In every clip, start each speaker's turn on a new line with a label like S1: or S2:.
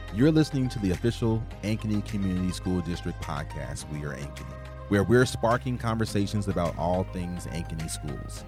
S1: You're listening to the official Ankeny Community School District podcast, We Are Ankeny, where we're sparking conversations about all things Ankeny schools.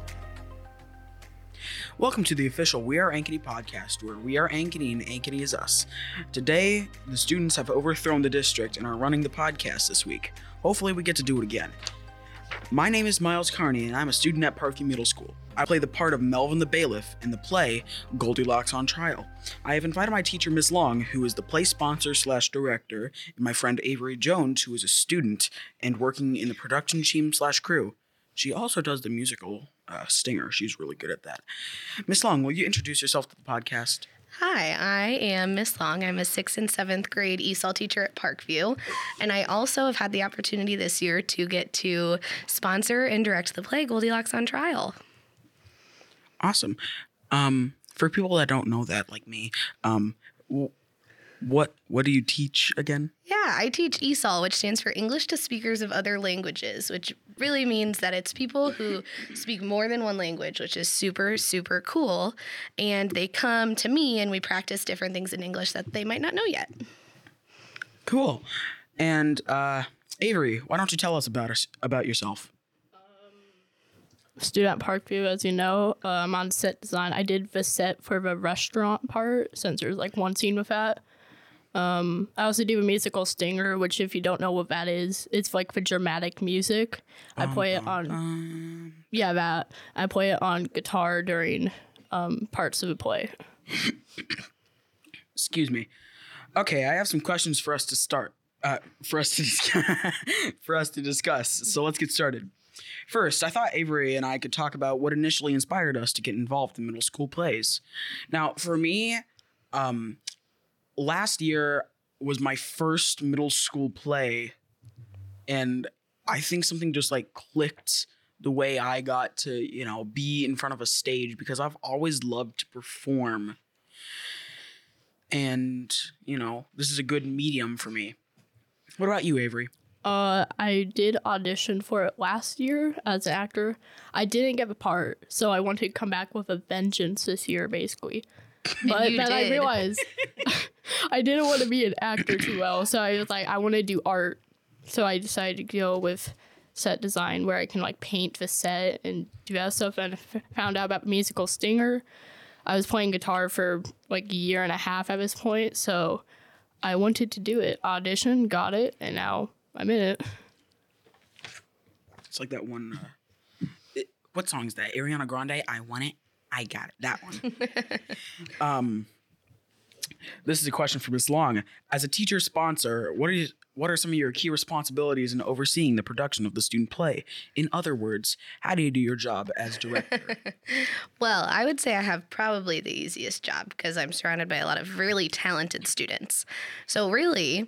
S2: Welcome to the official We Are Ankeny podcast, where we are Ankeny and Ankeny is us. Today, the students have overthrown the district and are running the podcast this week. Hopefully we get to do it again. My name is Miles Carney, and I'm a student at Parkview Middle School. I play the part of Melvin the Bailiff in the play Goldilocks on Trial. I have invited my teacher, Miss Long, who is the play sponsor/director, and my friend Avery Jones, who is a student and working in the production team/crew. She also does the musical Stinger. She's really good at that. Miss Long, will you introduce yourself to the podcast?
S3: Hi, I am Miss Long. I'm a 6th and 7th grade ESOL teacher at Parkview, and I also have had the opportunity this year to get to sponsor and direct the play Goldilocks on Trial.
S2: Awesome. For people that don't know that, like me, what do you teach again?
S3: Yeah, I teach ESOL, which stands for English to Speakers of Other Languages, which really means that it's people who speak more than one language, which is super, super cool. And they come to me and we practice different things in English that they might not know yet.
S2: Cool. And Avery, why don't you tell us about yourself?
S4: Student at Parkview, as you know. I'm on set design. I did the set for the restaurant part since there's like one scene with that. I also do a musical Stinger, which if you don't know what that is, it's like the dramatic music. I play it on, that. I play it on guitar during parts of the play.
S2: Excuse me. Okay, I have some questions for us to start. For us to discuss. So let's get started. First, I thought Avery and I could talk about what initially inspired us to get involved in middle school plays. Now, for me, last year was my first middle school play, and I think something just like clicked the way I got to, be in front of a stage, because I've always loved to perform. And, this is a good medium for me. What about you, Avery?
S4: I did audition for it last year as an actor. I didn't get the part, so I wanted to come back with a vengeance this year, basically. But then I realized I didn't want to be an actor too well, so I was like, I want to do art. So I decided to go with set design, where I can like paint the set and do that stuff. And found out about musical Stinger. I was playing guitar for like a year and a half at this point, so I wanted to do it. Audition, got it, and now I'm in it.
S2: It's like that one. What song is that? Ariana Grande. I want it. I got it. That one. This is a question for Ms. Long. As a teacher sponsor, what are some of your key responsibilities in overseeing the production of the student play? In other words, how do you do your job as director?
S3: Well, I would say I have probably the easiest job because I'm surrounded by a lot of really talented students. So really,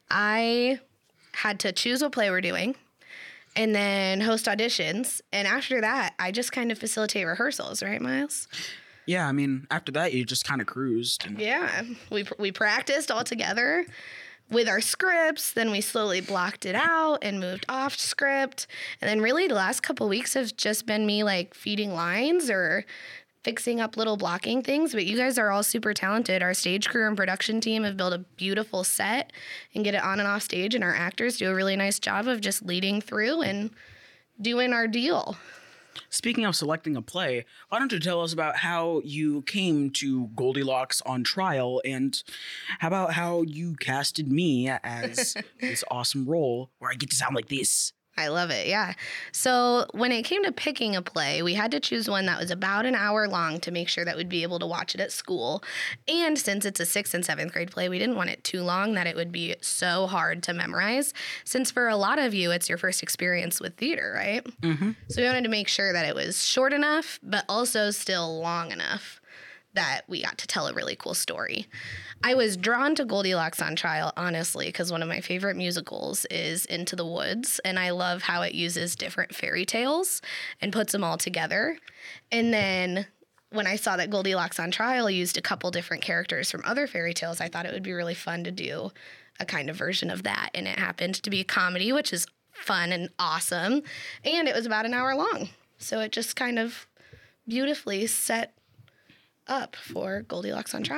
S3: I had to choose what play we're doing and then host auditions. And after that, I just kind of facilitate rehearsals, right, Miles?
S2: Yeah, I mean, after that, you just kind of cruised.
S3: Yeah, we practiced all together with our scripts. Then we slowly blocked it out and moved off script. And then really the last couple weeks have just been me like feeding lines or fixing up little blocking things, but you guys are all super talented. Our stage crew and production team have built a beautiful set and get it on and off stage, and our actors do a really nice job of just leading through and doing our deal.
S2: Speaking of selecting a play, why don't you tell us about how you came to Goldilocks on Trial, and how about how you casted me as this awesome role where I get to sound like this?
S3: I love it, yeah. So when it came to picking a play, we had to choose one that was about an hour long to make sure that we'd be able to watch it at school. And since it's a 6th and 7th grade play, we didn't want it too long that it would be so hard to memorize. Since for a lot of you, it's your first experience with theater, right? Mm-hmm. So we wanted to make sure that it was short enough, but also still long enough that we got to tell a really cool story. I was drawn to Goldilocks on Trial, honestly, because one of my favorite musicals is Into the Woods, and I love how it uses different fairy tales and puts them all together. And then when I saw that Goldilocks on Trial used a couple different characters from other fairy tales, I thought it would be really fun to do a kind of version of that. And it happened to be a comedy, which is fun and awesome. And it was about an hour long. So it just kind of beautifully set up for Goldilocks on Trial.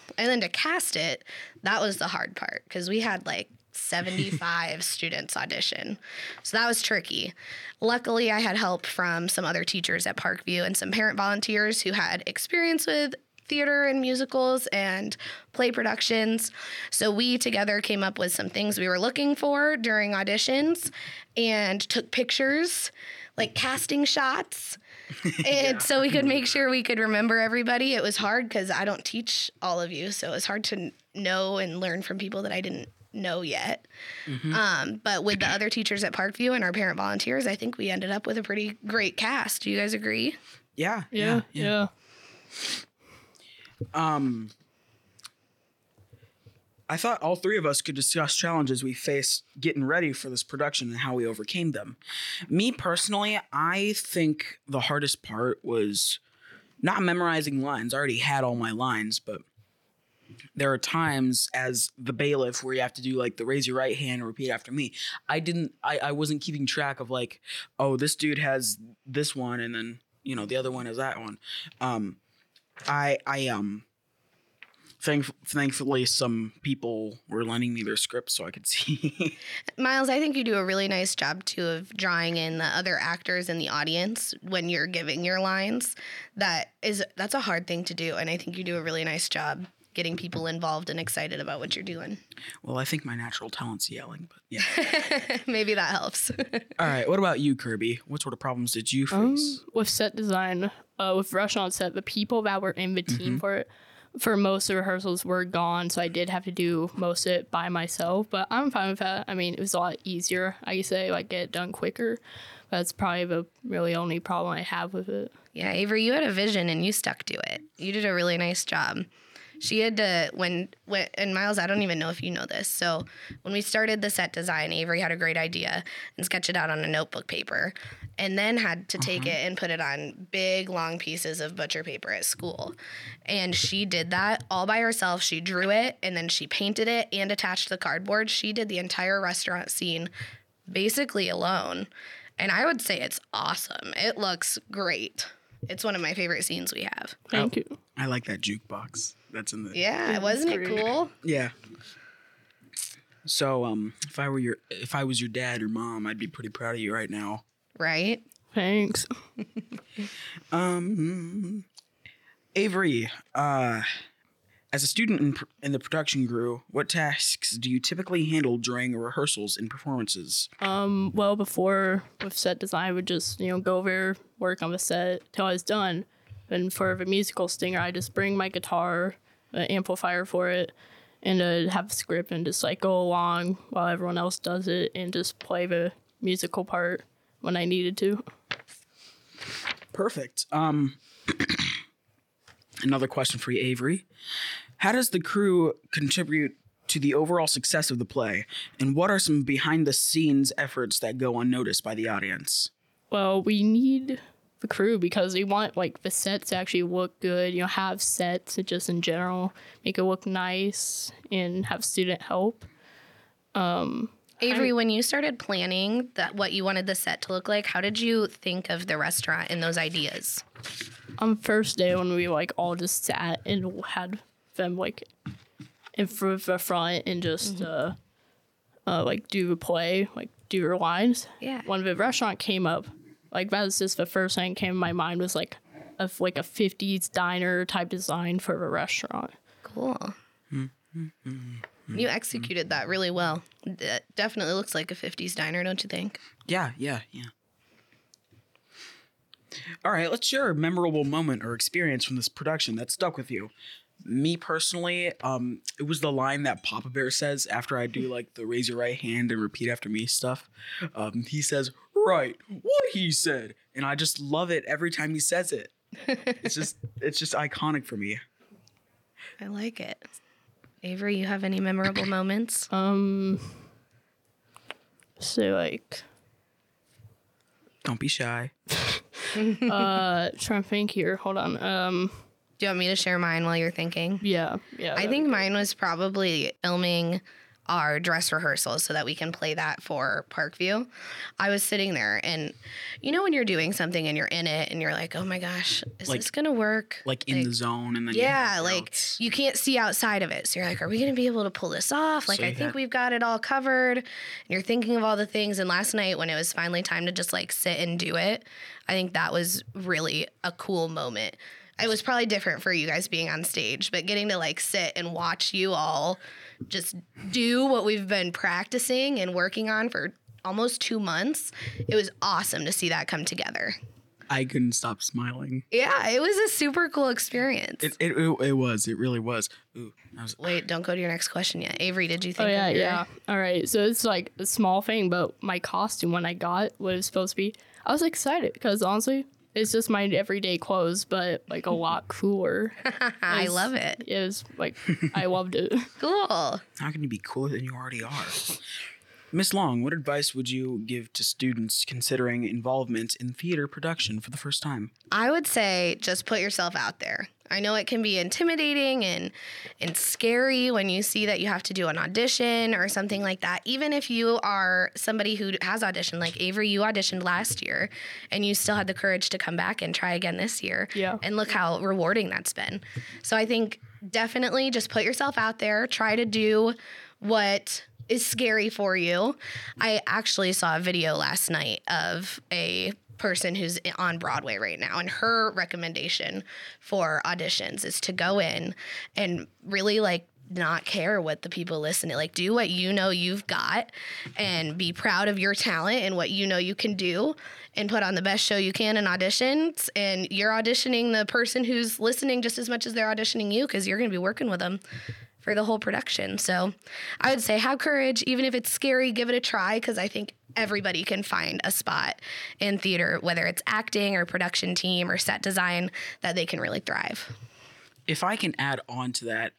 S3: And then to cast it, that was the hard part because we had like 75 students audition. So that was tricky. Luckily, I had help from some other teachers at Parkview and some parent volunteers who had experience with theater and musicals and play productions. So we together came up with some things we were looking for during auditions and took pictures, like casting shots. And so we could make sure we could remember everybody. It was hard because I don't teach all of you. So it was hard to know and learn from people that I didn't know yet. But with the other teachers at Parkview and our parent volunteers, I think we ended up with a pretty great cast. Do you guys agree?
S2: Yeah. I thought all three of us could discuss challenges we faced getting ready for this production and how we overcame them. Me personally, I think the hardest part was not memorizing lines. I already had all my lines, but there are times as the bailiff where you have to do like the raise your right hand and repeat after me. I wasn't keeping track of like, oh, this dude has this one and then, you know, the other one has that one. Thankfully, some people were lending me their scripts so I could see.
S3: Miles, I think you do a really nice job, too, of drawing in the other actors in the audience when you're giving your lines. That's a hard thing to do, and I think you do a really nice job getting people involved and excited about what you're doing.
S2: Well, I think my natural talent's yelling, but yeah.
S3: Maybe that helps.
S2: All right, what about you, Kirby? What sort of problems did you face?
S4: With set design, with restaurant set, the people that were in the team for most of the rehearsals were gone, so I did have to do most of it by myself, but I'm fine with that. I mean, it was a lot easier, I could say, like, get it done quicker. That's probably the really only problem I have with it.
S3: Yeah, Avery, you had a vision and you stuck to it. You did a really nice job. She had to, and Miles, I don't even know if you know this. So when we started the set design, Avery had a great idea and sketched it out on a notebook paper and then had to take it and put it on big, long pieces of butcher paper at school. And she did that all by herself. She drew it and then she painted it and attached the cardboard. She did the entire restaurant scene basically alone. And I would say it's awesome. It looks great. It's one of my favorite scenes we have.
S4: Thank you.
S2: I like that jukebox. That's in the
S3: Yeah, wasn't it cool?
S2: Yeah. So, if I was your dad or mom, I'd be pretty proud of you right now.
S3: Right?
S4: Thanks.
S2: Avery, as a student in the production crew, what tasks do you typically handle during rehearsals and performances?
S4: Well, before with set design, I would just, go over, work on the set till I was done. And for the musical stinger, I just bring my guitar, an amplifier for it, and have a script and just like go along while everyone else does it and just play the musical part when I needed to.
S2: Perfect. Another question for you, Avery. How does the crew contribute to the overall success of the play? And what are some behind-the-scenes efforts that go unnoticed by the audience?
S4: Well, we need the crew because we want the sets to actually look good, have sets just in general, make it look nice and have student help.
S3: Avery, when you started planning what you wanted the set to look like, how did you think of the restaurant and those ideas?
S4: On first day when we all just sat and had them in front of the front and just do a play, do your lines.
S3: Yeah.
S4: When the restaurant came up, that was just the first thing that came in my mind was a 50s diner type design for a restaurant.
S3: Cool. You executed that really well. It definitely looks like a 50s diner, don't you think?
S2: Yeah. All right, let's share a memorable moment or experience from this production that stuck with you. Me personally, it was the line that Papa Bear says after I do the raise your right hand and repeat after me stuff. He says, "Right, what he said," and I just love it every time he says it. It's just iconic for me.
S3: I like it. Avery, you have any memorable moments?
S4: Don't
S2: be shy.
S4: Trying to think here. Hold on.
S3: Do you want me to share mine while you're thinking?
S4: Yeah.
S3: I think mine was probably filming our dress rehearsals so that we can play that for Parkview, I was sitting there and when you're doing something and you're in it and you're like, oh my gosh, is this going to work?
S2: Like in the zone. And then
S3: you can't see outside of it. So you're like, are we going to be able to pull this off? Like, I think we've got it all covered. And you're thinking of all the things. And last night when it was finally time to just like sit and do it, I think that was really a cool moment. It was probably different for you guys being on stage, but getting to like sit and watch you all just do what we've been practicing and working on for almost 2 months, it was awesome to see that come together.
S2: I couldn't stop smiling.
S3: Yeah, it was a super cool experience.
S2: It was. It really was. Ooh,
S3: Wait, don't go to your next question yet. Avery, did you think
S4: yeah. All right, so it's like a small thing, but my costume when I got what it was supposed to be, I was excited because honestly, it's just my everyday clothes, but like a lot cooler.
S3: I love it.
S4: It was like, I loved it.
S3: Cool.
S2: How can you be cooler than you already are? Miss Long, what advice would you give to students considering involvement in theater production for the first time?
S3: I would say just put yourself out there. I know it can be intimidating and scary when you see that you have to do an audition or something like that. Even if you are somebody who has auditioned, like Avery, you auditioned last year and you still had the courage to come back and try again this year.
S4: Yeah.
S3: And look how rewarding that's been. So I think definitely just put yourself out there, try to do what is scary for you. I actually saw a video last night of a person who's on Broadway right now, and her recommendation for auditions is to go in and really like not care what the people listening, like do what you've got and be proud of your talent and what you can do and put on the best show you can in auditions. And you're auditioning the person who's listening just as much as they're auditioning you, because you're going to be working with them for the whole production. So I would say have courage. Even if it's scary, give it a try, because I think everybody can find a spot in theater, whether it's acting or production team or set design, that they can really thrive.
S2: If I can add on to that,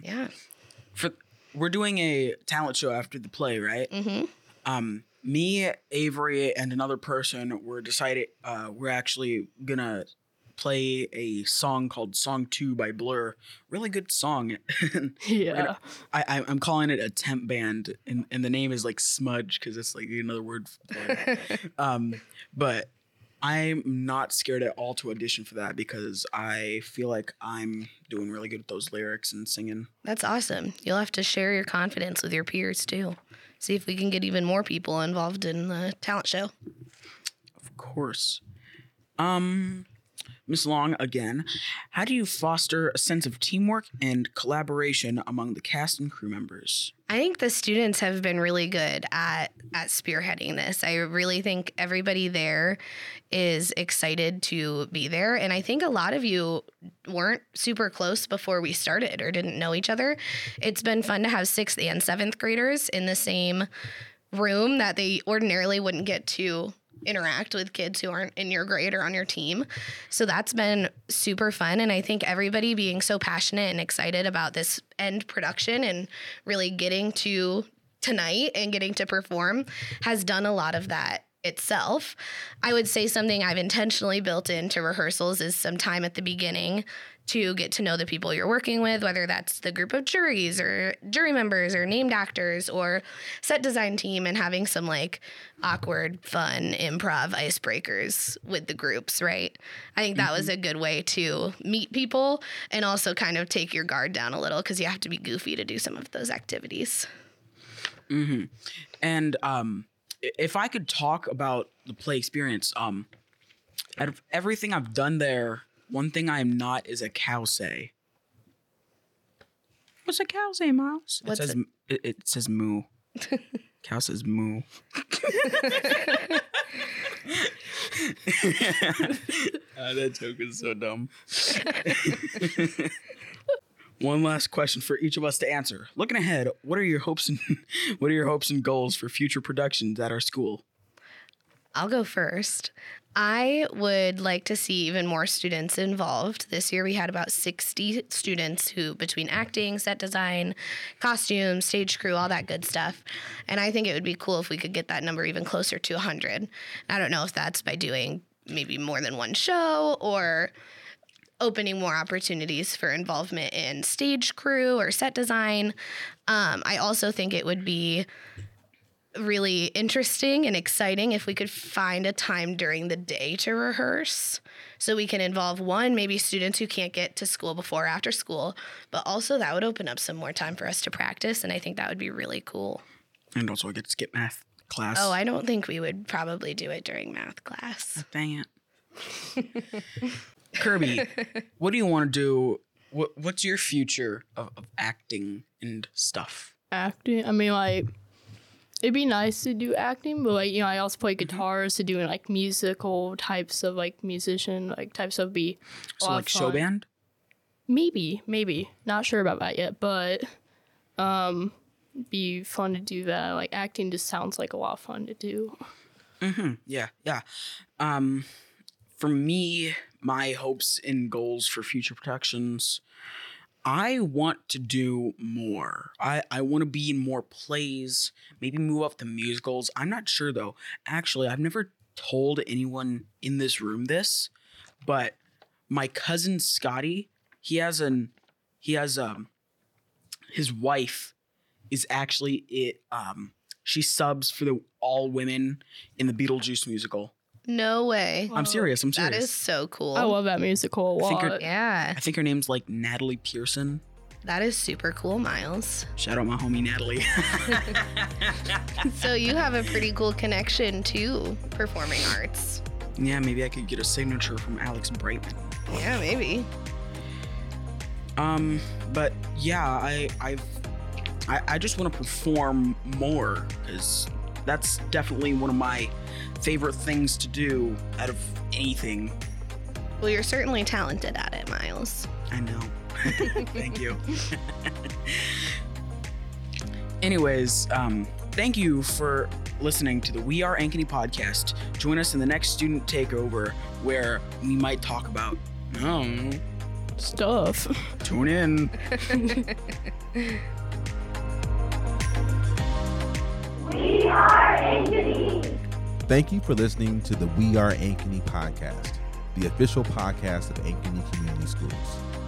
S2: we're doing a talent show after the play, right?
S3: Mm-hmm.
S2: Me, Avery, and another person we're actually gonna play a song called Song 2 by Blur. Really good song.
S4: Yeah.
S2: I'm calling it a temp band, and the name is like Smudge because it's like another word for but I'm not scared at all to audition for that because I feel like I'm doing really good with those lyrics and singing.
S3: That's awesome. You'll have to share your confidence with your peers too. See if we can get even more people involved in the talent show.
S2: Of course. Ms. Long, again, how do you foster a sense of teamwork and collaboration among the cast and crew members?
S3: I think the students have been really good at spearheading this. I really think everybody there is excited to be there. And I think a lot of you weren't super close before we started or didn't know each other. It's been fun to have 6th and 7th graders in the same room that they ordinarily wouldn't get to interact with kids who aren't in your grade or on your team. So that's been super fun. And I think everybody being so passionate and excited about this end production and really getting to tonight and getting to perform has done a lot of that itself. I would say something I've intentionally built into rehearsals is some time at the beginning to get to know the people you're working with, whether that's the group of juries or jury members or named actors or set design team, and having some like awkward, fun improv icebreakers with the groups, right? I think that was a good way to meet people and also kind of take your guard down a little, because you have to be goofy to do some of those activities.
S2: Mm-hmm. And if I could talk about the play experience, out of everything I've done there, one thing I am not is a cow say. What's a cow say, Miles? It says moo. Cow says moo. That joke is so dumb. One last question for each of us to answer. Looking ahead, what are your hopes and goals for future productions at our school?
S3: I'll go first. I would like to see even more students involved. This year we had about 60 students who, between acting, set design, costumes, stage crew, all that good stuff. And I think it would be cool if we could get that number even closer to 100. I don't know if that's by doing maybe more than one show or opening more opportunities for involvement in stage crew or set design. I also think it would be really interesting and exciting if we could find a time during the day to rehearse, so we can involve maybe students who can't get to school before or after school, but also that would open up some more time for us to practice, and I think that would be really cool.
S2: And also I get to skip math class.
S3: Oh, I don't think we would probably do it during math class.
S2: Dang it. Kirby, what do you want to do? What's your future of acting and stuff?
S4: Acting? I mean, like, it'd be nice to do acting, but, like, you know, I also play guitar, so doing, like, musical types of, like, musician, like, types of be a lot
S2: like
S4: of
S2: show
S4: fun.
S2: band?
S4: Maybe. Not sure about that yet, but be fun to do that. Like, acting just sounds like a lot of fun to do.
S2: Mm-hmm. Yeah. For me, my hopes and goals for future productions, I want to do more. I want to be in more plays, maybe move up to musicals. I'm not sure, though. Actually, I've never told anyone in this room this, but my cousin Scotty, his wife is actually she subs for the all women in the Beetlejuice musical.
S3: No way.
S2: I'm serious.
S3: That is so cool.
S4: I love that musical a lot.
S3: Yeah.
S2: I think her name's like Natalie Pearson.
S3: That is super cool, Miles.
S2: Shout out my homie Natalie.
S3: So you have a pretty cool connection to performing arts.
S2: Yeah, maybe I could get a signature from Alex Brightman.
S3: Yeah, maybe.
S2: But yeah, I just want to perform more, because that's definitely one of my favorite things to do out of anything.
S3: Well, you're certainly talented at it, Miles.
S2: I know. Thank you. Anyways, thank you for listening to the We Are Ankeny podcast. Join us in the next student takeover, where we might talk about
S4: Stuff.
S2: Tune in.
S5: We are Ankeny.
S1: Thank you for listening to the We Are Ankeny podcast, the official podcast of Ankeny Community Schools.